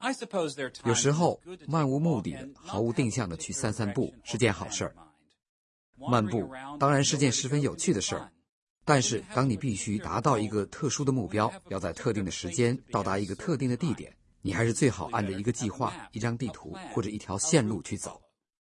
有时候漫无目的的、毫无定向的去散散步是件好事儿。漫步当然是件十分有趣的事儿，但是当你必须达到一个特殊的目标，要在特定的时间到达一个特定的地点，你还是最好按照一个计划、一张地图或者一条线路去走。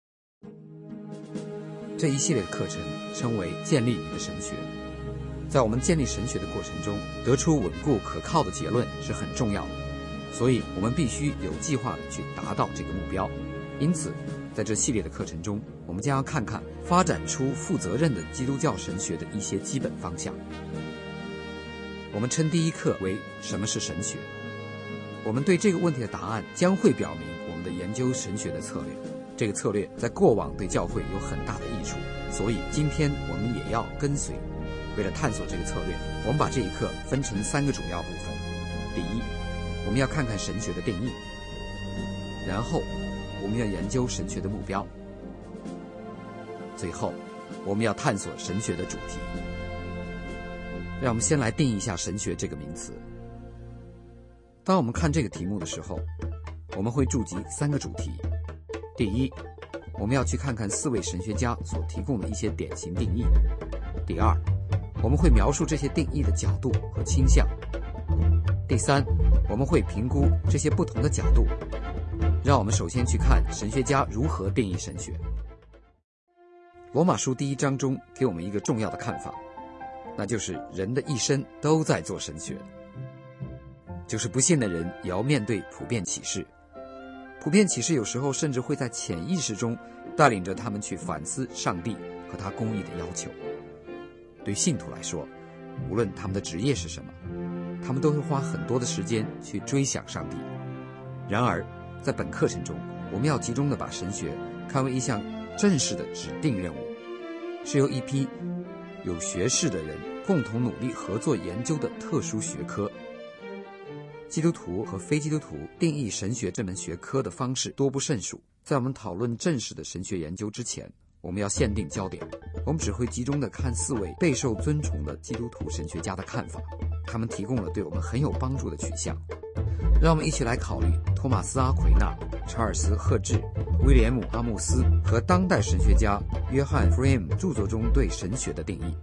这一系列的课程称为建立你的神学。在我们建立神学的过程中，得出稳固可靠的结论是很重要的，所以我们必须有计划地去达到这个目标。因此在这系列的课程中，我们将要看看发展出负责任的基督教神学的一些基本方向。我们称第一课为什么是神学。我们对这个问题的答案将会表明我们的研究神学的策略。这个策略在过往对教会有很大的益处，所以今天我们也要跟随。为了探索这个策略，我们把这一课分成3个主要部分。第一，我们要看看神学的定义，然后我们要研究神学的目标，最后我们要探索神学的主题。让我们先来定义一下神学这个名词。当我们看这个题目的时候，我们会注集3个主题。第一，我们要去看看4位神学家所提供的一些典型定义。第二，我们会描述这些定义的角度和倾向。第三，我们会评估这些不同的角度。让我们首先去看神学家如何定义神学。罗马书第1章中给我们一个重要的看法，那就是人的一生都在做神学。就是不信的人也要面对普遍启示。普遍启示有时候甚至会在潜意识中带领着他们去反思上帝和他公义的要求。对信徒来说，无论他们的职业是什么，他们都会花很多的时间去追想上帝。然而在本课程中，我们要集中地把神学看为一项正式的指定任务，是由一批有学识的人共同努力合作研究的特殊学科。基督徒和非基督徒定义神学这门学科的方式多不胜数。在我们讨论正式的神学研究之前，我们要限定焦点，我们只会集中地看4位备受尊崇的基督徒神学家的看法，他们提供了对我们很有帮助的取向。让我们一起来考虑托马斯·阿奎那、查尔斯·赫治、威廉姆·阿穆斯和当代神学家约翰·弗雷姆著作中对神学的定义。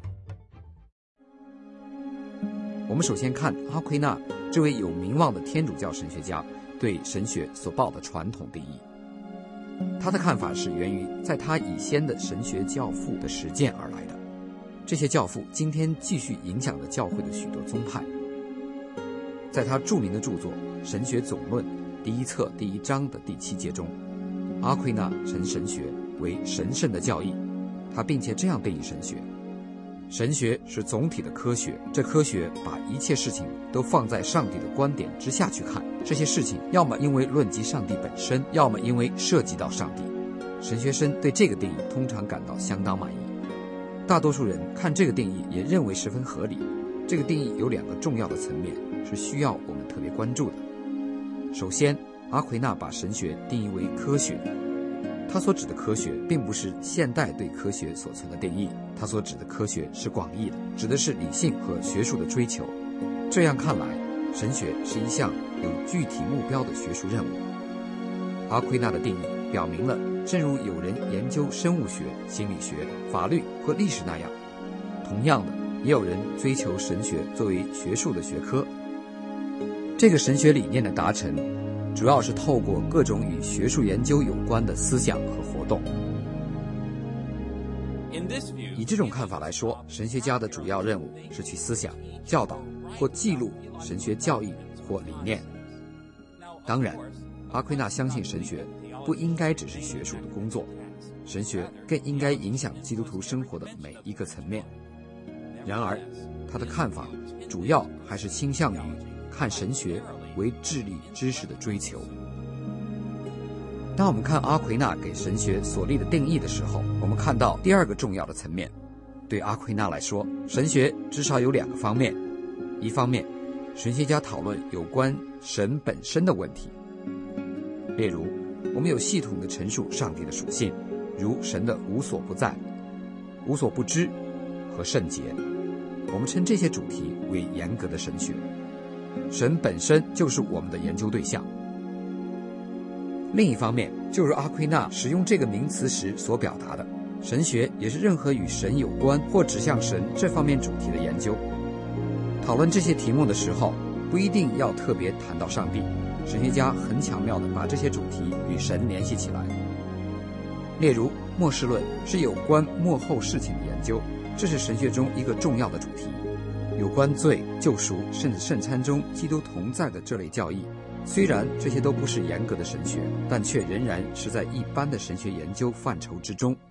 我们首先看阿奎那这位有名望的天主教神学家对神学所抱的传统定义。他的看法是源于在他以先的神学教父的实践而来的，这些教父今天继续影响着教会的许多宗派。在他著名的著作《神学总论》第1册第1章的第7节中，阿奎那称神学为神圣的教义。他并且这样定义神学：神学是总体的科学，这科学把一切事情都放在上帝的观点之下去看，这些事情要么因为论及上帝本身，要么因为涉及到上帝。神学生对这个定义通常感到相当满意，大多数人看这个定义也认为十分合理。这个定义有2个重要的层面是需要我们特别关注的。首先，阿奎那把神学定义为科学。他所指的科学并不是现代对科学所存的定义，他所指的科学是广义的，指的是理性和学术的追求。这样看来，神学是一项有具体目标的学术任务。阿奎那的定义表明了，正如有人研究生物学、心理学、法律或历史那样，同样的，也有人追求神学作为学术的学科。这个神学理念的达成主要是透过各种与学术研究有关的思想和活动。以这种看法来说，神学家的主要任务是去思想、教导或记录神学教义或理念。当然，阿奎那相信神学不应该只是学术的工作，神学更应该影响基督徒生活的每一个层面。然而，他的看法主要还是倾向于看神学为智力知识的追求。当我们看阿奎那给神学所立的定义的时候，我们看到第2个重要的层面。对阿奎那来说，神学至少有2个方面。一方面，神学家讨论有关神本身的问题，例如我们有系统的陈述上帝的属性，如神的无所不在、无所不知和圣洁。我们称这些主题为严格的神学。神本身就是我们的研究对象。 另一方面，就如阿奎那使用这个名词时所表达的，神学也是任何与神有关或指向神这方面主题的研究。讨论这些题目的时候，不一定要特别谈到上帝，神学家很巧妙地把这些主题与神联系起来。例如，末世论是有关末后事情的研究，这是神学中一个重要的主题。有关罪、救赎，甚至圣餐中基督同在的这类教义，虽然这些都不是严格的神学，但却仍然是在一般的神学研究范畴之中。